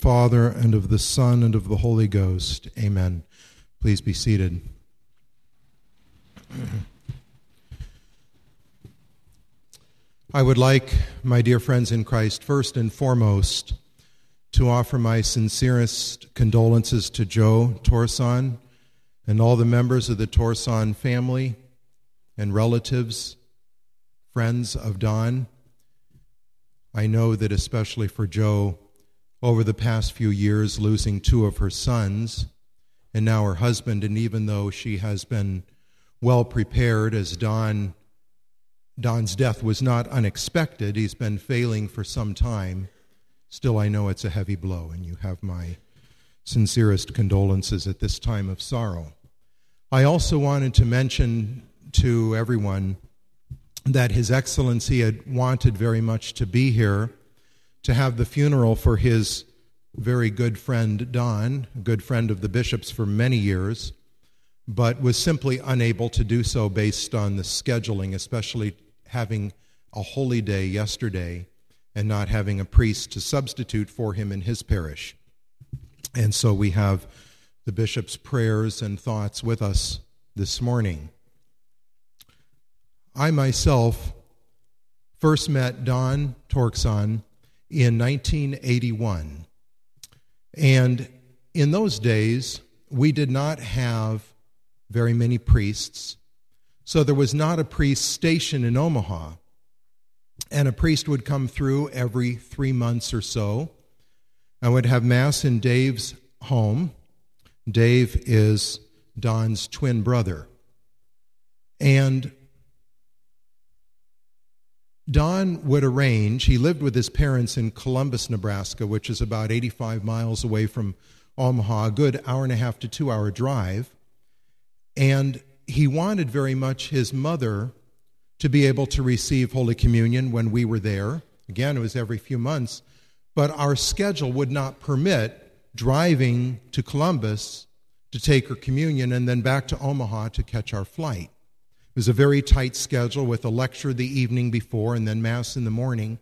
Father, and of the Son, and of the Holy Ghost. Amen. Please be seated. I would like, my dear friends in Christ, first and foremost, to offer my sincerest condolences to Joe Torson and all the members of the Torson family and relatives, friends of Don. I know that especially for Joe, over the past few years, losing two of her sons and now her husband, and even though she has been well prepared, as Don's death was not unexpected, he's been failing for some time, still I know it's a heavy blow, and you have my sincerest condolences at this time of sorrow. I also wanted to mention to everyone that His Excellency had wanted very much to be here to have the funeral for his very good friend Don, a good friend of the bishop's for many years, but was simply unable to do so based on the scheduling, especially having a holy day yesterday and not having a priest to substitute for him in his parish. And so we have the bishop's prayers and thoughts with us this morning. I myself first met Don Torson in 1981. And in those days, we did not have very many priests, so there was not a priest stationed in Omaha. And a priest would come through every 3 months or so. I would have Mass in Dave's home. Dave is Don's twin brother. And Don would arrange, he lived with his parents in Columbus, Nebraska, which is about 85 miles away from Omaha, a good hour and a half to 2 hour drive. And he wanted very much his mother to be able to receive Holy Communion when we were there. Again, it was every few months. But our schedule would not permit driving to Columbus to take her communion and then back to Omaha to catch our flight. It was a very tight schedule with a lecture the evening before and then Mass in the morning.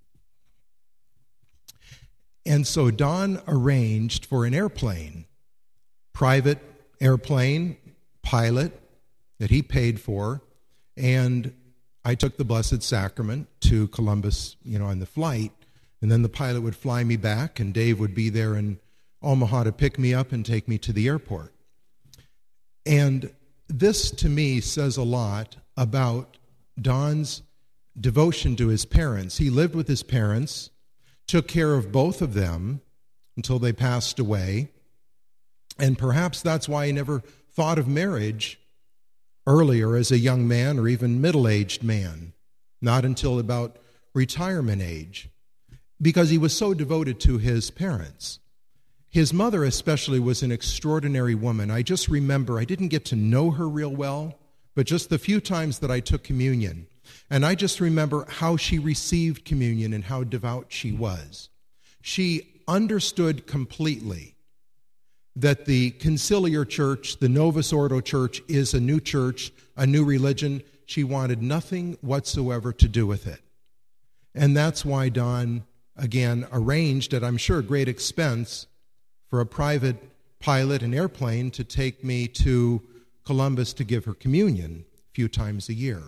And so Don arranged for an airplane, private airplane, pilot that he paid for, and I took the Blessed Sacrament to Columbus, on the flight, and then the pilot would fly me back, and Dave would be there in Omaha to pick me up and take me to the airport. And this, to me, says a lot about Don's devotion to his parents. He lived with his parents, took care of both of them until they passed away, and perhaps that's why he never thought of marriage earlier as a young man or even middle-aged man, not until about retirement age, because he was so devoted to his parents. His mother especially was an extraordinary woman. I just remember, I didn't get to know her real well, but just the few times that I took communion. And I just remember how she received communion and how devout she was. She understood completely that the conciliar church, the Novus Ordo church, is a new church, a new religion. She wanted nothing whatsoever to do with it. And that's why Don, again, arranged at, I'm sure, great expense, for a private pilot and airplane to take me to Columbus to give her communion a few times a year.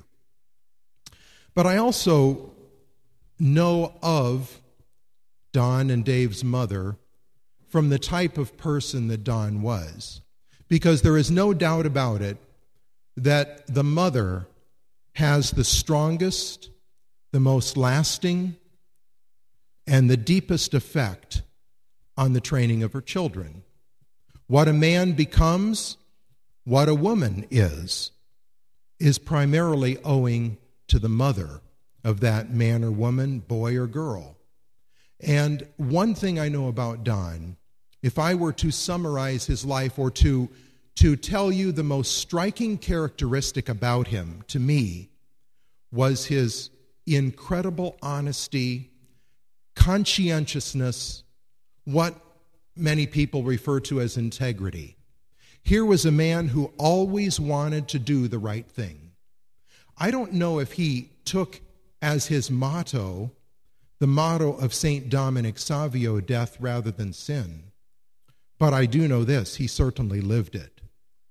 But I also know of Don and Dave's mother from the type of person that Don was, because there is no doubt about it that the mother has the strongest, the most lasting, and the deepest effect on the training of her children. What a man becomes, what a woman is primarily owing to the mother of that man or woman, boy or girl. And one thing I know about Don, if I were to summarize his life or to tell you the most striking characteristic about him, to me, was his incredible honesty, conscientiousness, what many people refer to as integrity. Here was a man who always wanted to do the right thing. I don't know if he took as his motto the motto of St. Dominic Savio, death rather than sin. But I do know this, he certainly lived it.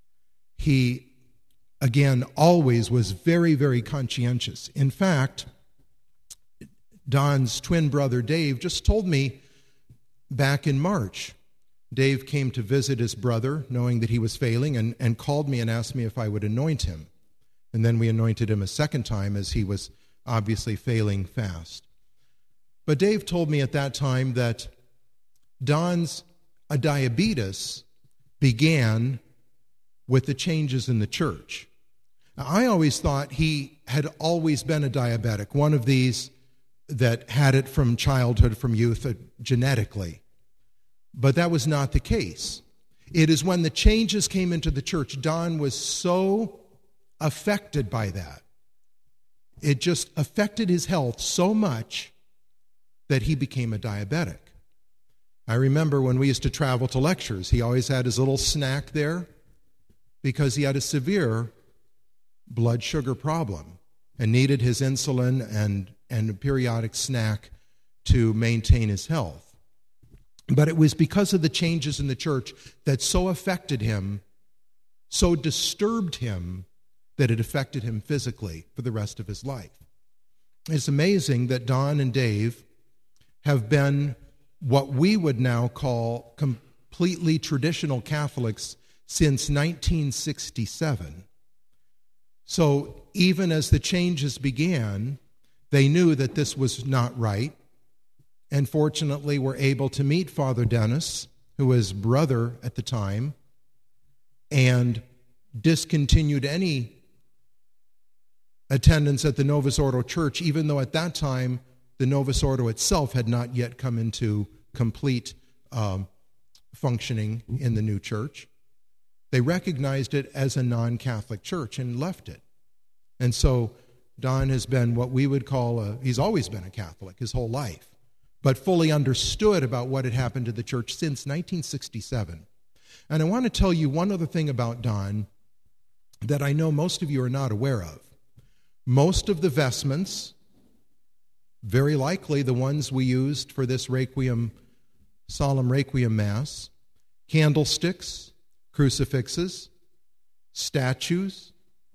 He, again, always was very, very conscientious. In fact, Don's twin brother Dave just told me back in March, Dave came to visit his brother, knowing that he was failing, and called me and asked me if I would anoint him. And then we anointed him a second time as he was obviously failing fast. But Dave told me at that time that Don's diabetes began with the changes in the church. Now, I always thought he had always been a diabetic, one of these that had it from childhood, from youth, genetically. But that was not the case. It is when the changes came into the church, Don was so affected by that. It just affected his health so much that he became a diabetic. I remember when we used to travel to lectures, he always had his little snack there because he had a severe blood sugar problem and needed his insulin and a periodic snack to maintain his health. But it was because of the changes in the church that so affected him, so disturbed him, that it affected him physically for the rest of his life. It's amazing that Don and Dave have been what we would now call completely traditional Catholics since 1967. So even as the changes began, they knew that this was not right, and fortunately were able to meet Father Dennis, who was brother at the time, and discontinued any attendance at the Novus Ordo Church, even though at that time the Novus Ordo itself had not yet come into complete functioning in the new church. They recognized it as a non-Catholic church and left it. And so Don has been what we would call he's always been a Catholic his whole life, but fully understood about what had happened to the church since 1967. And I want to tell you one other thing about Don that I know most of you are not aware of. Most of the vestments, very likely the ones we used for this Requiem, solemn Requiem Mass, candlesticks, crucifixes, statues,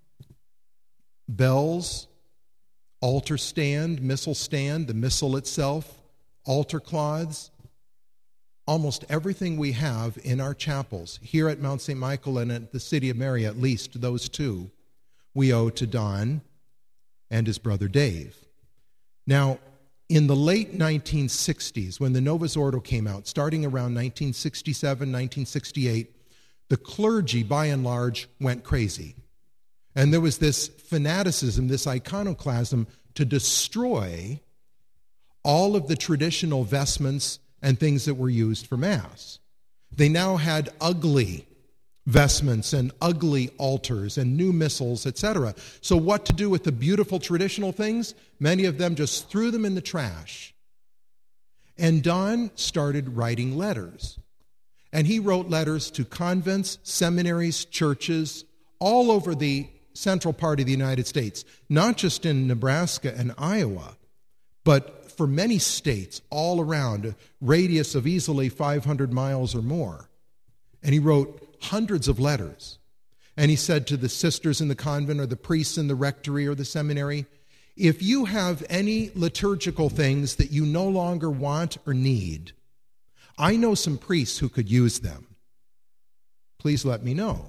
bells, altar stand, missal stand, the missal itself, altar cloths, almost everything we have in our chapels, here at Mount St. Michael and at the City of Mary, at least those two, we owe to Don and his brother Dave. Now, in the late 1960s, when the Novus Ordo came out, starting around 1967, 1968, the clergy, by and large, went crazy. And there was this fanaticism, this iconoclasm to destroy all of the traditional vestments and things that were used for Mass. They now had ugly vestments and ugly altars and new missals, etc. So what to do with the beautiful traditional things? Many of them just threw them in the trash. And Don started writing letters. And he wrote letters to convents, seminaries, churches, all over the central part of the United States, not just in Nebraska and Iowa, but for many states all around, a radius of easily 500 miles or more. And he wrote hundreds of letters. And he said to the sisters in the convent or the priests in the rectory or the seminary, if you have any liturgical things that you no longer want or need, I know some priests who could use them. Please let me know.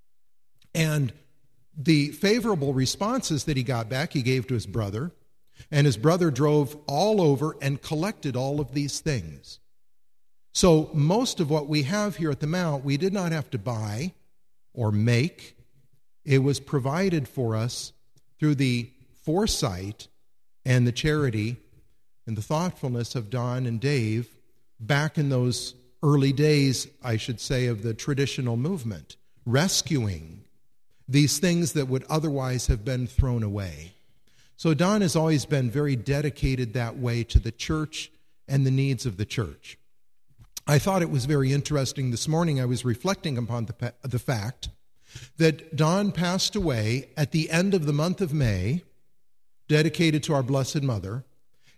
And the favorable responses that he got back, he gave to his brother, and his brother drove all over and collected all of these things. So most of what we have here at the Mount, we did not have to buy or make. It was provided for us through the foresight and the charity and the thoughtfulness of Don and Dave back in those early days, I should say, of the traditional movement, rescuing these things that would otherwise have been thrown away. So Don has always been very dedicated that way to the church and the needs of the church. I thought it was very interesting this morning. I was reflecting upon the fact that Don passed away at the end of the month of May, dedicated to our Blessed Mother,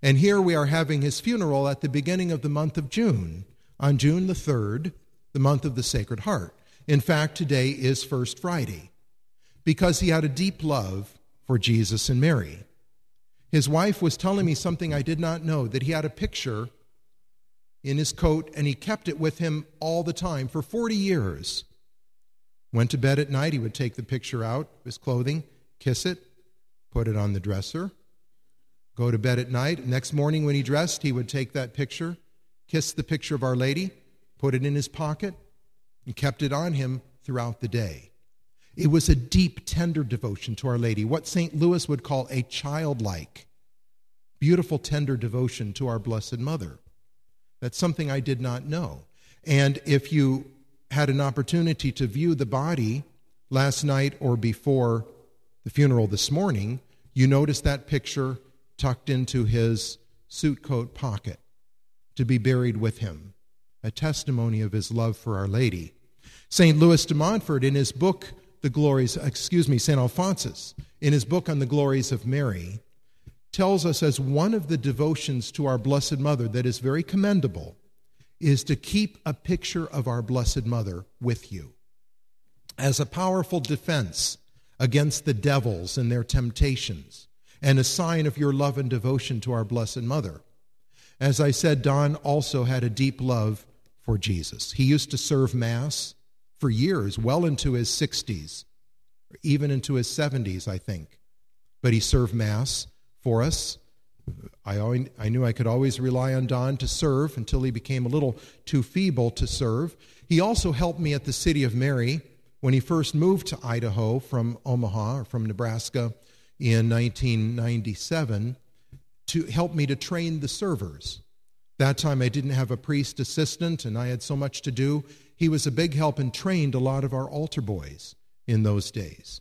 And here we are having his funeral at the beginning of the month of June, on June the 3rd, the month of the Sacred Heart. In fact, today is First Friday, because he had a deep love for Jesus and Mary. His wife was telling me something I did not know, that he had a picture in his coat, and he kept it with him all the time for 40 years. Went to bed at night, he would take the picture out of his clothing, kiss it, put it on the dresser, go to bed at night. Next morning when he dressed, he would take that picture, kiss the picture of Our Lady, put it in his pocket, and kept it on him throughout the day. It was a deep, tender devotion to Our Lady, what St. Louis would call a childlike, beautiful, tender devotion to our Blessed Mother. That's something I did not know. And if you had an opportunity to view the body last night or before the funeral this morning, you notice that picture tucked into his suit coat pocket to be buried with him, a testimony of his love for Our Lady. St. Louis de Montfort, in his book, St. Alphonsus, in his book on the glories of Mary, tells us as one of the devotions to our Blessed Mother that is very commendable is to keep a picture of our Blessed Mother with you as a powerful defense against the devils and their temptations, and a sign of your love and devotion to our Blessed Mother. As I said, Don also had a deep love for Jesus. He used to serve Mass for years, well into his 60s, or even into his 70s, I think. But he served Mass for us. I knew I could always rely on Don to serve until he became a little too feeble to serve. He also helped me at the City of Mary when he first moved to Idaho from Omaha, or from Nebraska, in 1997, to help me to train the servers. That time I didn't have a priest assistant, and I had so much to do. He was a big help and trained a lot of our altar boys in those days.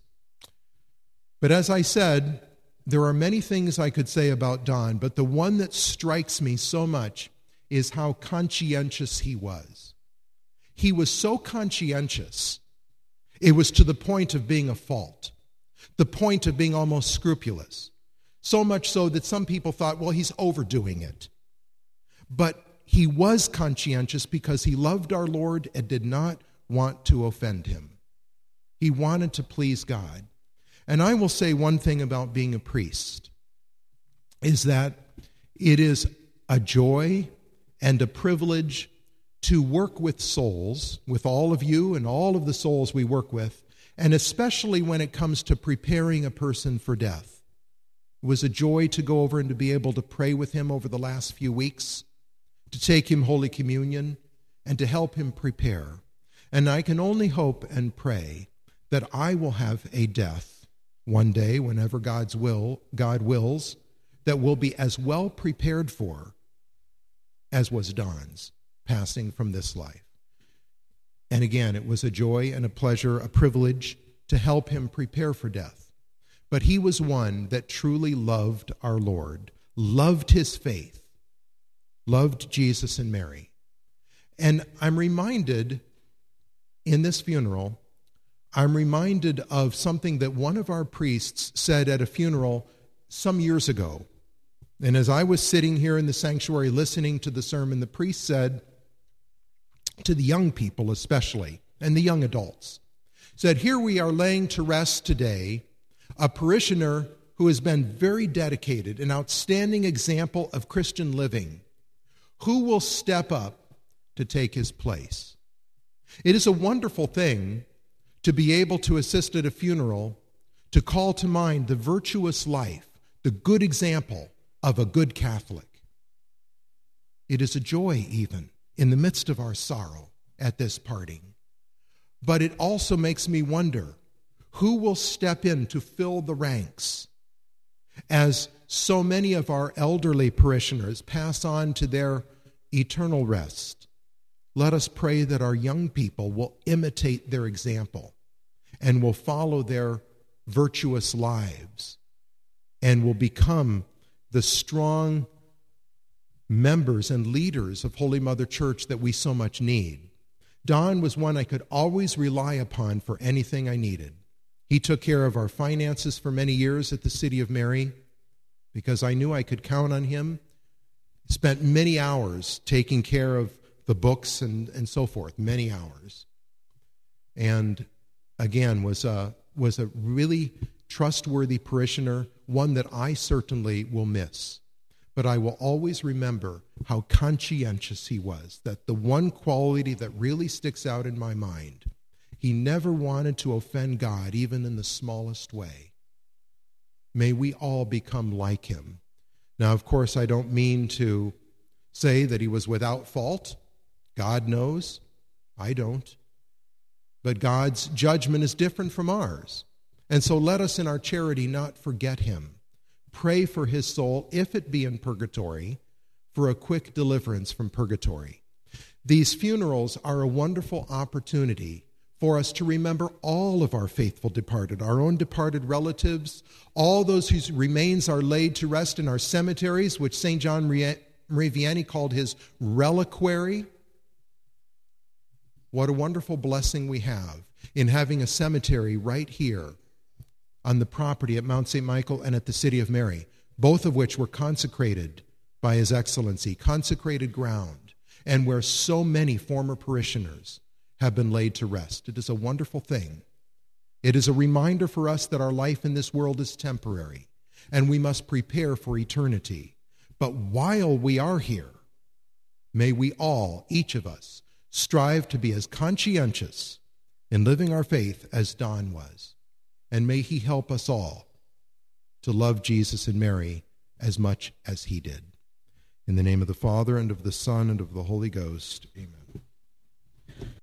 But as I said, there are many things I could say about Don, but the one that strikes me so much is how conscientious he was. He was so conscientious, it was to the point of being a fault, the point of being almost scrupulous. So much so that some people thought, well, he's overdoing it. But he was conscientious because he loved our Lord and did not want to offend him. He wanted to please God. And I will say one thing about being a priest, is that it is a joy and a privilege to work with souls, with all of you and all of the souls we work with, and especially when it comes to preparing a person for death. It was a joy to go over and to be able to pray with him over the last few weeks, to take him Holy Communion, and to help him prepare. And I can only hope and pray that I will have a death one day, whenever God wills, that will be as well prepared for as was Don's passing from this life. And again, it was a joy and a pleasure, a privilege to help him prepare for death. But he was one that truly loved our Lord, loved his faith, loved Jesus and Mary. And I'm reminded in this funeral, I'm reminded of something that one of our priests said at a funeral some years ago. And as I was sitting here in the sanctuary listening to the sermon, the priest said to the young people especially, and the young adults, said, here we are laying to rest today a parishioner who has been very dedicated, an outstanding example of Christian living. Who will step up to take his place? It is a wonderful thing to be able to assist at a funeral, to call to mind the virtuous life, the good example of a good Catholic. It is a joy even in the midst of our sorrow at this parting. But it also makes me wonder, who will step in to fill the ranks as so many of our elderly parishioners pass on to their eternal rest? Let us pray that our young people will imitate their example and will follow their virtuous lives and will become the strong members and leaders of Holy Mother Church that we so much need. Don was one I could always rely upon for anything I needed. He took care of our finances for many years at the City of Mary because I knew I could count on him spent many hours taking care of the books and so forth, many hours. And again, was a really trustworthy parishioner, one that I certainly will miss. But I will always remember how conscientious he was, that the one quality that really sticks out in my mind, he never wanted to offend God, even in the smallest way. May we all become like him. Now, of course, I don't mean to say that he was without fault. God knows. I don't. But God's judgment is different from ours. And so let us in our charity not forget him. Pray for his soul, if it be in purgatory, for a quick deliverance from purgatory. These funerals are a wonderful opportunity for us to remember all of our faithful departed, our own departed relatives, all those whose remains are laid to rest in our cemeteries, which St. John Marie Vianney called his reliquary. What a wonderful blessing we have in having a cemetery right here on the property at Mount St. Michael and at the City of Mary, both of which were consecrated by His Excellency, consecrated ground, and where so many former parishioners have been laid to rest. It is a wonderful thing. It is a reminder for us that our life in this world is temporary, and we must prepare for eternity. But while we are here, may we all, each of us, strive to be as conscientious in living our faith as Don was. And may he help us all to love Jesus and Mary as much as he did. In the name of the Father, and of the Son, and of the Holy Ghost, amen.